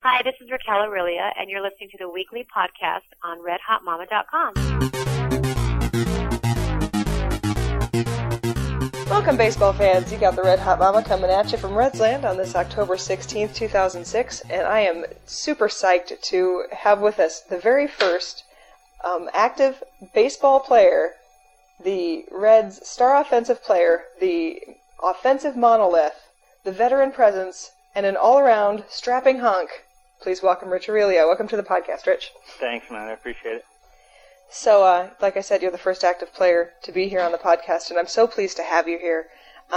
Hi, this is Raquel Aurelia, and you're listening to the weekly podcast on RedHotMama.com. Welcome, baseball fans. You got the Red Hot Mama coming at you from Redsland on this October 16th, 2006, and I am super psyched to have with us the very first active baseball player, the Reds' star offensive player, the offensive monolith, the veteran presence, and an all-around strapping hunk. Please welcome Rich Aurelia. Welcome to the podcast, Rich. Thanks, man. I appreciate it. So, like I said, you're the first active player to be here on the podcast, and I'm so pleased to have you here.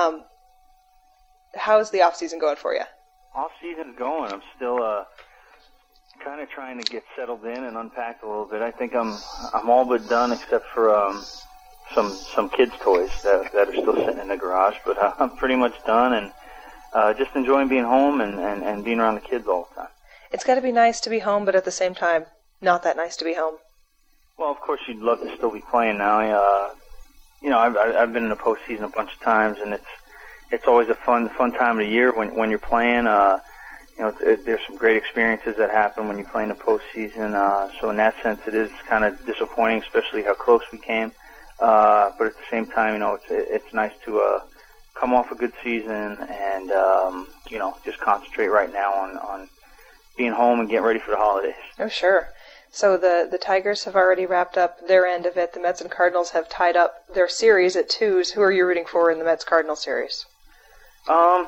How's the off-season going for you? Off-season's going. I'm still kind of trying to get settled in and unpacked a little bit. I think I'm all but done except for some kids' toys that are still sitting in the garage, but I'm pretty much done and just enjoying being home and being around the kids all the time. It's got to be nice to be home, but at the same time, not that nice to be home. Well, of course, you'd love to still be playing now. I've been in the postseason a bunch of times, and it's always a fun time of the year when you're playing. There's some great experiences that happen when you play in the postseason. So in that sense, it is kind of disappointing, especially how close we came. But at the same time, it's nice to come off a good season and just concentrate right now on being home and getting ready for the holidays. Oh, sure. So the Tigers have already wrapped up their end of it. The Mets and Cardinals have tied up their series at 2s. Who are you rooting for in the Mets-Cardinals series? A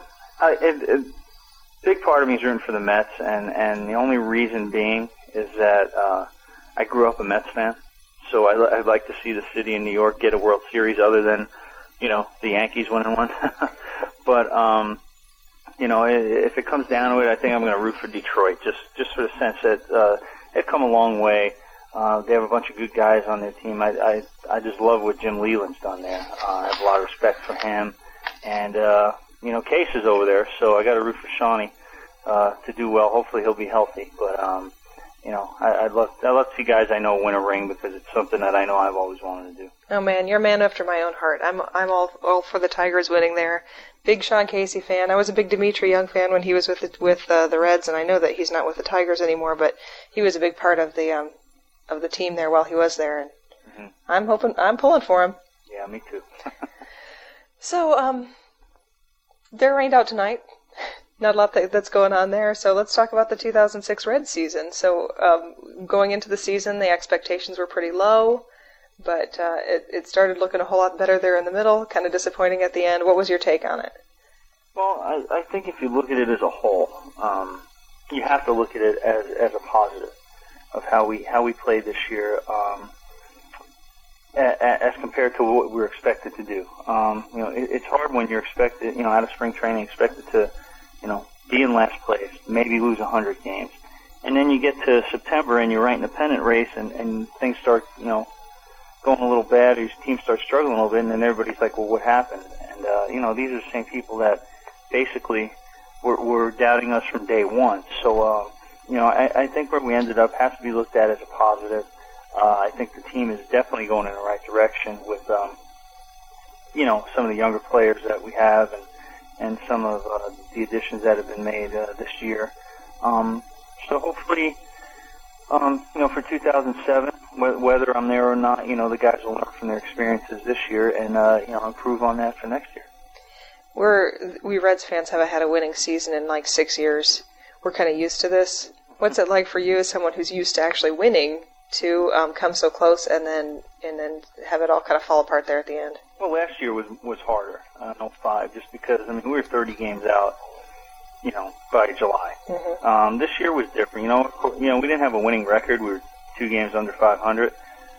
big part of me is rooting for the Mets, and the only reason being is that I grew up a Mets fan. So I'd like to see the city of New York get a World Series other than, the Yankees winning one. But, if it comes down to it, I think I'm going to root for Detroit, just for the sense that they've come a long way. They have a bunch of good guys on their team. I just love what Jim Leyland's done there. I have a lot of respect for him. And, Case is over there, so I got to root for Shawnee to do well. Hopefully he'll be healthy. But, I'd love to see guys I know win a ring because it's something that I know I've always wanted to do. Oh man, you're a man after my own heart. I'm all for the Tigers winning there. Big Sean Casey fan. I was a big Dimitri Young fan when he was with the Reds, and I know that he's not with the Tigers anymore, but he was a big part of the team there while he was there. And I'm pulling for him. Yeah, me too. So they're rained out tonight. Not a lot that's going on there, so let's talk about the 2006 Reds season. So going into the season, the expectations were pretty low, but it started looking a whole lot better there in the middle, kind of disappointing at the end. What was your take on it? Well, I think if you look at it as a whole, you have to look at it as a positive of how we played this year as compared to what we were expected to do. It's hard when you're expected, out of spring training, expected to be in last place, maybe lose 100 games. And then you get to September and you're right in the pennant race and things start, going a little bad, or your team starts struggling a little bit, and then everybody's like, well, what happened? And, these are the same people that basically were doubting us from day one. So, I think where we ended up has to be looked at as a positive. I think the team is definitely going in the right direction with, some of the younger players that we have and some of the additions that have been made this year. So hopefully, for 2007, whether I'm there or not, the guys will learn from their experiences this year and, improve on that for next year. We Reds fans haven't had a winning season in like 6 years. We're kind of used to this. What's it like for you as someone who's used to actually winning to come so close and then have it all kind of fall apart there at the end? Well, last year was harder, 05, just because, we were 30 games out, by July. Mm-hmm. This year was different. We didn't have a winning record. We were 2 games under 500.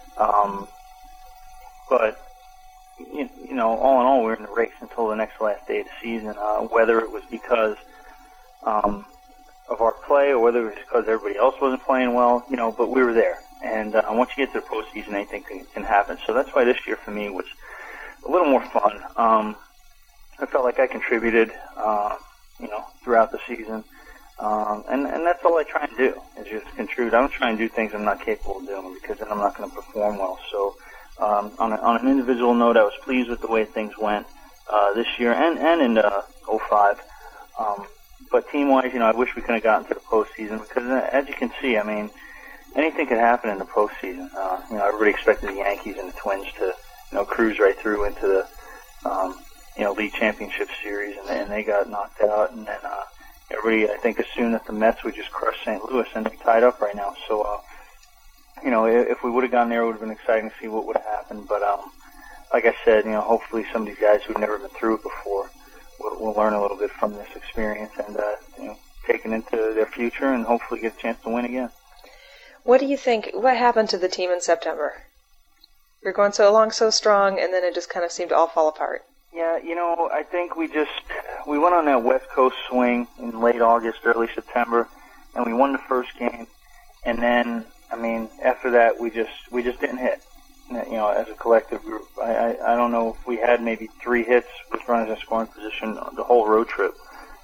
But, all in all, we were in the race until the last day of the season, whether it was because of our play or whether it was because everybody else wasn't playing well, but we were there. And once you get to the postseason, anything can happen. So that's why this year for me was a little more fun. I felt like I contributed, throughout the season. And that's all I try and do, is just contribute. I don't try and do things I'm not capable of doing because then I'm not going to perform well. So on an individual note, I was pleased with the way things went this year and in 05. But team-wise, I wish we could have gotten to the postseason because, as you can see, I mean, anything could happen in the postseason. Everybody expected the Yankees and the Twins to, cruise right through into the, league championship series, and they got knocked out. And then everybody, I think, assumed that the Mets would just crush St. Louis, and they're tied up right now. So, if we would have gone there, it would have been exciting to see what would have happened. But like I said, hopefully some of these guys who've never been through it before will learn a little bit from this experience and take it into their future and hopefully get a chance to win again. What do you think? What happened to the team in September? You're going along so strong, and then it just kind of seemed to all fall apart. Yeah, I think we went on that West Coast swing in late August, early September, and we won the first game. And then, after that, we just didn't hit. As a collective group, I don't know if we had maybe 3 hits with runners in scoring position the whole road trip,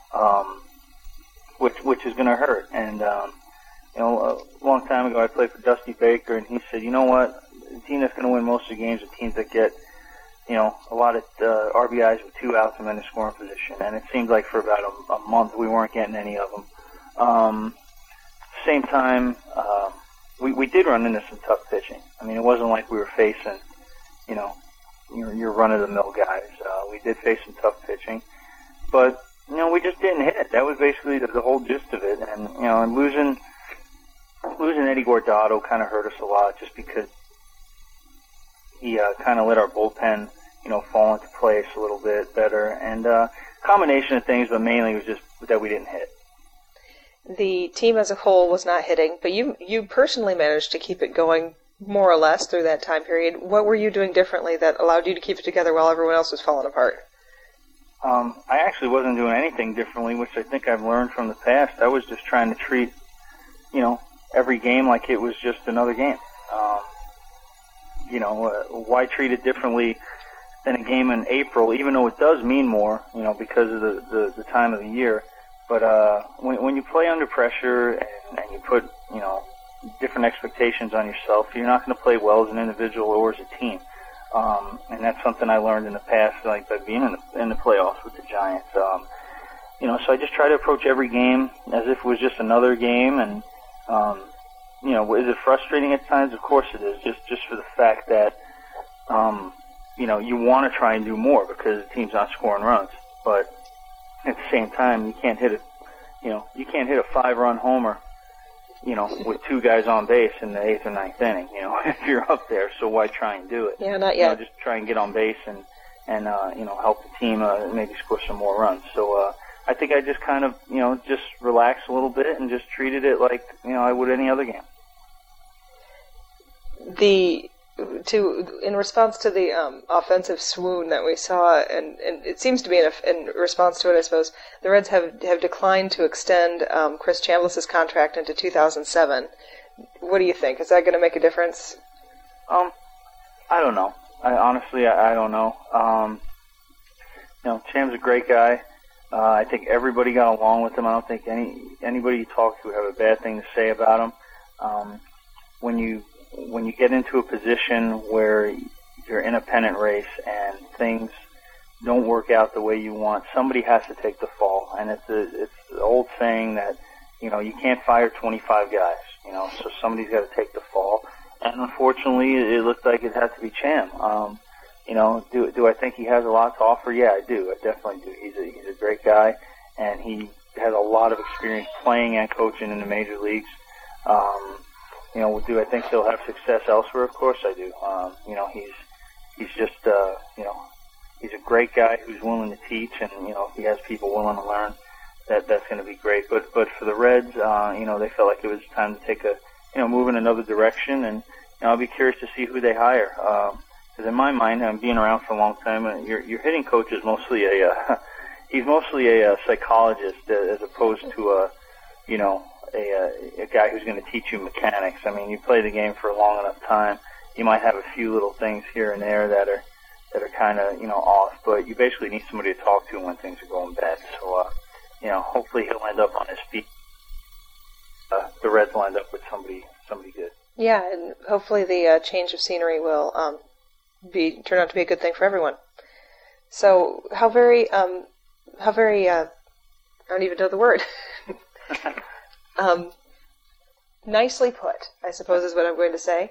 which is going to hurt. And a long time ago, I played for Dusty Baker, and he said, you know what, the team that's going to win most of the games are teams that get a lot of RBIs with 2 outs and men in scoring position. And it seemed like for about a month we weren't getting any of them. Same time, we did run into some tough pitching. It wasn't like we were facing, your run-of-the-mill guys. We did face some tough pitching, but we just didn't hit. That was basically the whole gist of it. And losing Eddie Guardado kind of hurt us a lot, just because he kind of let our bullpen, fall into place a little bit better, and combination of things, but mainly it was just that we didn't hit. The team as a whole was not hitting, but you personally managed to keep it going more or less through that time period. What were you doing differently that allowed you to keep it together while everyone else was falling apart? I actually wasn't doing anything differently, which I think I've learned from the past. I was just trying to treat, every game like it was just another game. Why treat it differently than a game in April, even though it does mean more, because of the time of the year. But when you play under pressure and you put, different expectations on yourself, you're not going to play well as an individual or as a team. And that's something I learned in the past, like by being in the playoffs with the Giants. So I just try to approach every game as if it was just another game. And, is it frustrating at times? Of course it is, just for the fact that, you want to try and do more because the team's not scoring runs. But at the same time, you can't hit a 5-run homer, with 2 guys on base in the 8th or 9th inning, if you're up there. So why try and do it? Yeah, not yet. Just try and get on base and help the team maybe score some more runs. So I think I just kind of, just relaxed a little bit and just treated it like, I would any other game. In response to the offensive swoon that we saw, and it seems to be in response to it, I suppose, the Reds have declined to extend Chris Chambliss' contract into 2007. What do you think? Is that going to make a difference? I don't know. Honestly, I don't know. Cham's a great guy. I think everybody got along with him. I don't think anybody you talk to have a bad thing to say about him. When you get into a position where you're in a pennant race and things don't work out the way you want, somebody has to take the fall. And it's the old saying that, you can't fire 25 guys, so somebody's got to take the fall. And unfortunately, it looked like it had to be Cham. Do I think he has a lot to offer? Yeah, I do. I definitely do. He's a great guy, and he has a lot of experience playing and coaching in the major leagues. Do I think he'll have success elsewhere? Of course I do. He's just, he's a great guy who's willing to teach, and, if he has people willing to learn, that's going to be great. But for the Reds, they felt like it was time to take move in another direction, and, I'll be curious to see who they hire. Because in my mind, I'm being around for a long time, your hitting coach is mostly he's mostly a psychologist as opposed to a guy who's going to teach you mechanics. You play the game for a long enough time, you might have a few little things here and there that are kind of off, but you basically need somebody to talk to when things are going bad. So hopefully he'll end up on his feet. The Reds will end up with somebody good. Yeah, and hopefully the change of scenery will turn out to be a good thing for everyone. So how very don't even know the word. Nicely put, I suppose is what I'm going to say.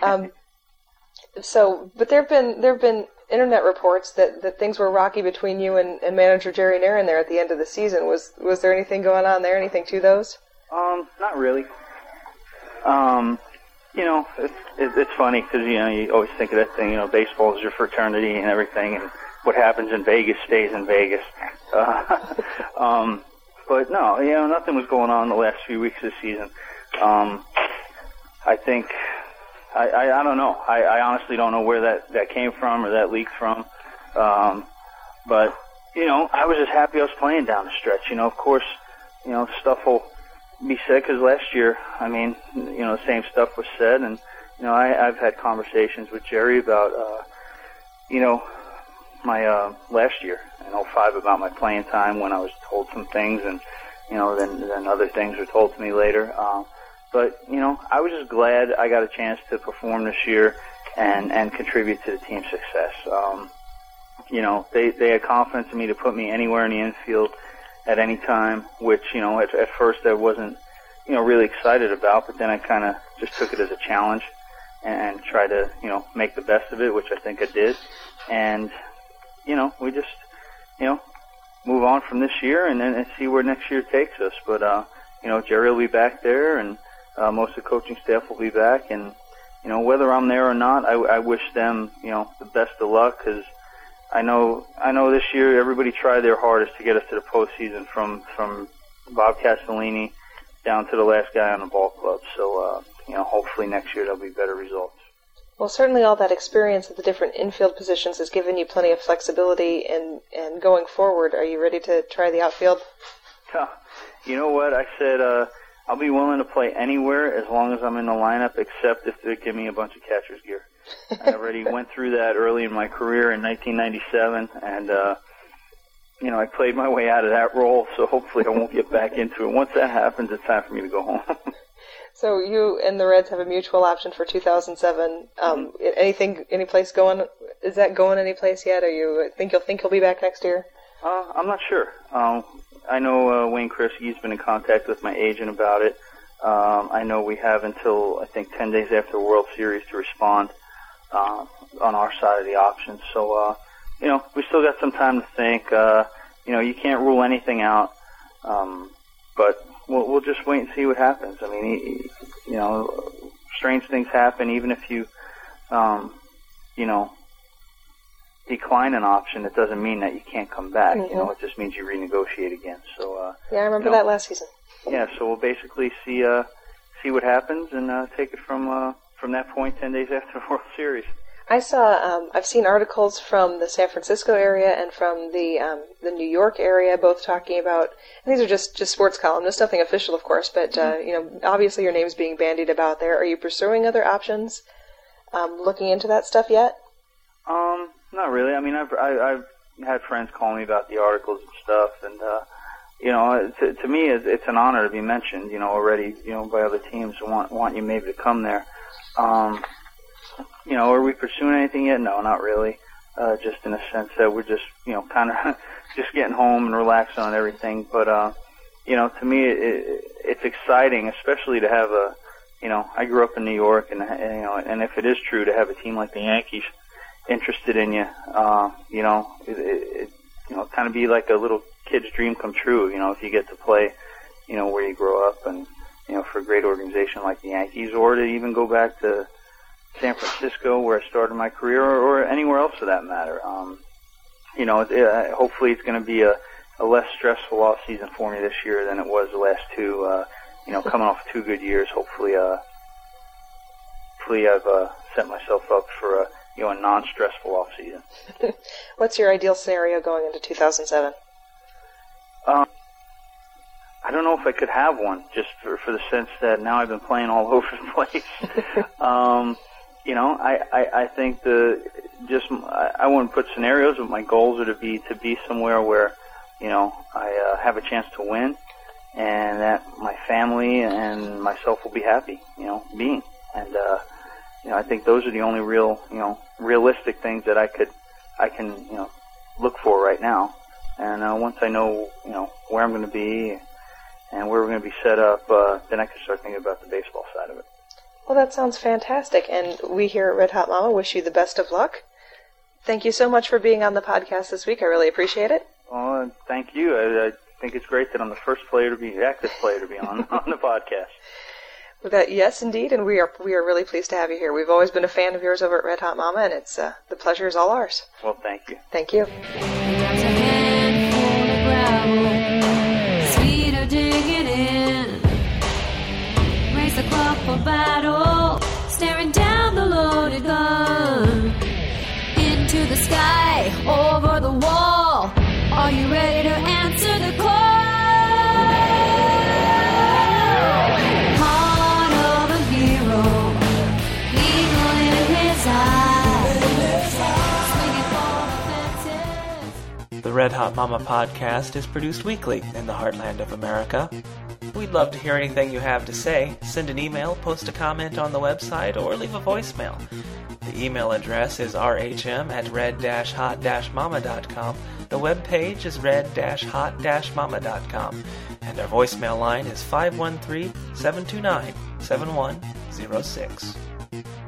But there have been internet reports that things were rocky between you and manager Jerry Narron there at the end of the season. Was there anything going on there? Anything to those? Not really. It's funny because you always think of that thing. Baseball is your fraternity and everything, and what happens in Vegas stays in Vegas. But no, nothing was going on the last few weeks of the season. I think I don't know. I honestly don't know where that came from or that leaked from. But I was just happy I was playing down the stretch. Of course, stuff will be said because last year, the same stuff was said, and I've had conversations with Jerry about my last year in 2005 about my playing time when I was told some things, and then other things were told to me later. But I was just glad I got a chance to perform this year and contribute to the team's success. They had confidence in me to put me anywhere in the infield at any time, which at first I wasn't really excited about, but then I kind of just took it as a challenge and tried to make the best of it, which I think I did. And we just move on from this year and see where next year takes us. But Jerry will be back there, and most of the coaching staff will be back, and whether I'm there or not, I wish them the best of luck, because I know this year everybody tried their hardest to get us to the postseason, from Bob Castellini down to the last guy on the ball club. So hopefully next year there'll be better results. Well, certainly all that experience at the different infield positions has given you plenty of flexibility, and going forward, are you ready to try the outfield? You know what? I said I'll be willing to play anywhere as long as I'm in the lineup, except if they give me a bunch of catcher's gear. I already went through that early in my career in 1997, and I played my way out of that role, so hopefully I won't get back into it. Once that happens, it's time for me to go home. So you and the Reds have a mutual option for 2007. Any place going? Is that going any place yet? Or you think you'll be back next year? I'm not sure. I know Wayne Krieske's been in contact with my agent about it. I know we have until, I think, 10 days after the World Series to respond on our side of the option. So, we still got some time to think. You can't rule anything out, but we'll just wait and see what happens. Strange things happen. Even if you, decline an option, it doesn't mean that you can't come back. Mm-hmm. It just means you renegotiate again. So yeah, I remember that last season. Yeah, so we'll basically see what happens and take it from that point 10 days after the World Series. I've seen articles from the San Francisco area and from the New York area, both talking about, and these are just sports columnists, nothing official, of course, but obviously your name's being bandied about there. Are you pursuing other options? Looking into that stuff yet? Not really. I've had friends call me about the articles and stuff, and to me, it's an honor to be mentioned. Already, by other teams who want you maybe to come there. Are we pursuing anything yet? No, not really. Just in a sense that we're just, kind of just getting home and relaxing on everything. But to me, it's exciting, especially to have I grew up in New York, and and if it is true to have a team like the Yankees interested in you, it kind of be like a little kid's dream come true, if you get to play, where you grow up, and, for a great organization like the Yankees, or to even go back to San Francisco where I started my career, or anywhere else for that matter. Hopefully it's going to be a less stressful off season for me this year than it was the last two, coming off 2 good years. Hopefully I've set myself up for a non-stressful off season. What's your ideal scenario going into 2007? I don't know if I could have one, just for the sense that now I've been playing all over the place. I think I wouldn't put scenarios, but my goals are to be somewhere where, I have a chance to win, and that my family and myself will be happy, being. And, I think those are the only realistic things that I can, look for right now. And once I know, where I'm going to be and where we're going to be set up, then I can start thinking about the baseball side of it. Well, that sounds fantastic, and we here at Red Hot Mama wish you the best of luck. Thank you so much for being on the podcast this week. I really appreciate it. Well, thank you. I think it's great that I'm the first active player to be on the podcast. Yes, indeed, and we are really pleased to have you here. We've always been a fan of yours over at Red Hot Mama, and it's the pleasure is all ours. Well, thank you. Thank you. Digging in, raise the clock for battle, staring down the loaded gun, into the sky, over the wall. Are you ready to answer the call? Heart of a hero, eagle in his eyes, swinging for the fences. The Red Hot Mama podcast is produced weekly in the heartland of America. We'd love to hear anything you have to say. Send an email, post a comment on the website, or leave a voicemail. The email address is rhm@red-hot-mama.com. The webpage is red-hot-mama.com. And our voicemail line is 513-729-7106.